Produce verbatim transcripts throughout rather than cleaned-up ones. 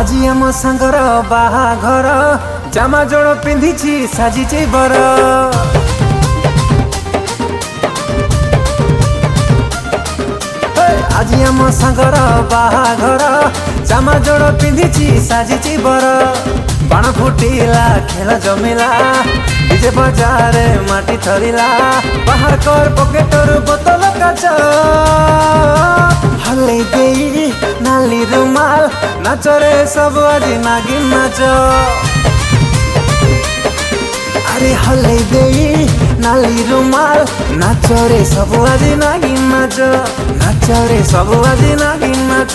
आज आम सांगर बाहाघर जामा जोड़ पिंधिछि साजिछि बर आज आम सांगर बाहाघर जामा जोड़ पिंधिछि साजिछि बर बाण फुटिला खेल जमिला डीजे बजारे माटी थरिला बाहर कर पकेटर बोतल काच हले देई नाली रुमाल नाच रे सब आज नागिन नाच अरे हले देई नाली रुमाल नाच रे सब आज नागिन नाच नाच रे सब आज नागिन नाच।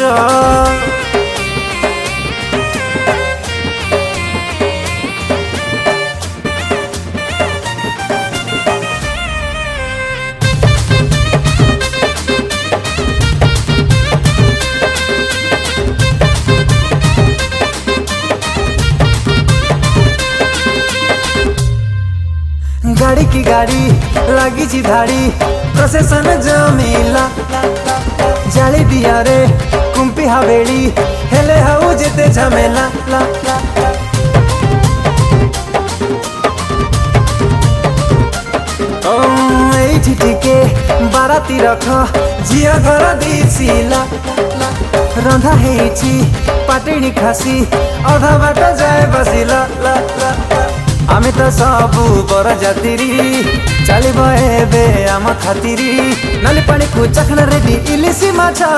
गाड़ी की गाड़ी लगी छी धाड़ी प्रोसेसन जमिला जाली दिया रे कुंपी हवेली हेले हाउ जेते झमेला ला ला ओ एठी टिके बाराती रख जिया घर दिसिला रंधा हेछि पाटिणी खासी अधा बाट जाए बसिला ला ला आमे तो सबू बर जातिरी चलिब एबे आम खातिरी नाली पानी को चखना रेडी इलिसी माछा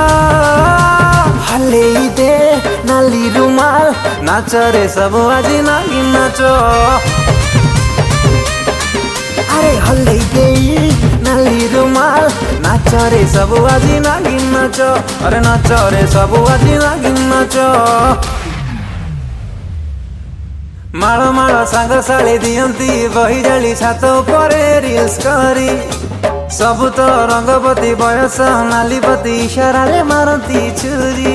हले दे नाली रुमाल नाच रे सब आज नागिन नाच अरे हले दे नाली रुमाल नाच रे सब आज नागिन नाच अरे नाच रे सब आज नागिन नाच। माड़ माड़ सांग साड़ी दियंती बही जाली छात उपरे रिल्स करी सबु तो रंगपति बयस नालीपति इशारा रे मारती छुरी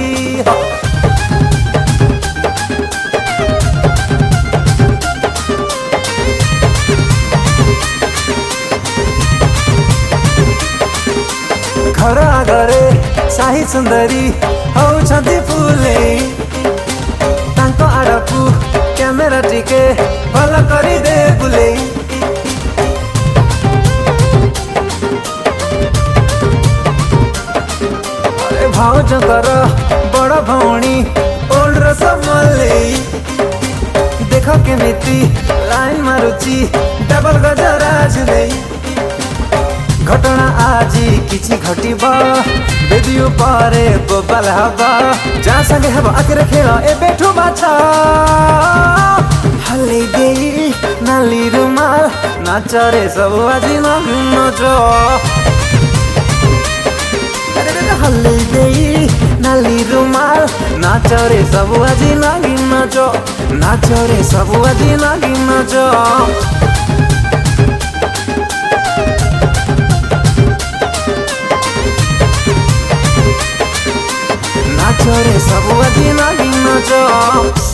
घर आगरे साही सुंदरी होउछंती फुले तांको आड़कू कैमेरा टिके भल करी दे बुले अरे भाउजकर बड़ भौणी ओल्ड रसमले देख केमिति लाइन मारुची डबल गजराज ले घटना आजी किछि घटिबा बेदियो पारे बोबाल हवा जा संगे हब आके खेल ए बैठो बाछा हले देई नाली रुमाल नाच रे सब आज नागिन नाच अरे रे हले देई नाली रुमाल नाच रे सब आज नागिन नाच नाच रे सब आज नागिन नाच नाच रे सब आज नागिन नाच।